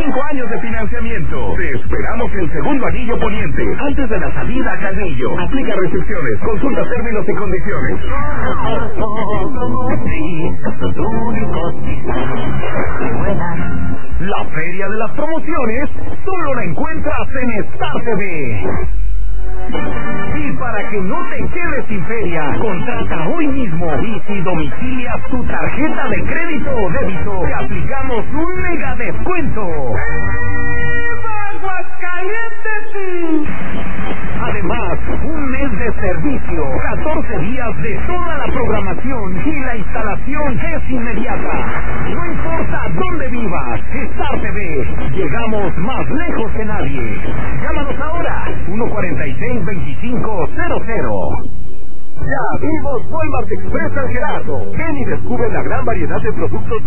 5 años de financiamiento. Te esperamos en Segundo Anillo Poniente, antes de la salida a Carrillo. Aplica restricciones, consulta términos y condiciones. La feria de las promociones solo la encuentras en Star TV. Y para que no te quedes sin feria, contrata hoy mismo y si domicilias tu tarjeta de crédito o débito, te aplicamos un mega descuento. Además, un mes de servicio, 14 días de toda la programación y la instalación es inmediata. No importa dónde vivas, Star TV, llegamos más lejos que nadie. Llámanos ahora, 146-2500. Ya vimos Walmart Express San Gerardo. Ven y descubre la gran variedad de productos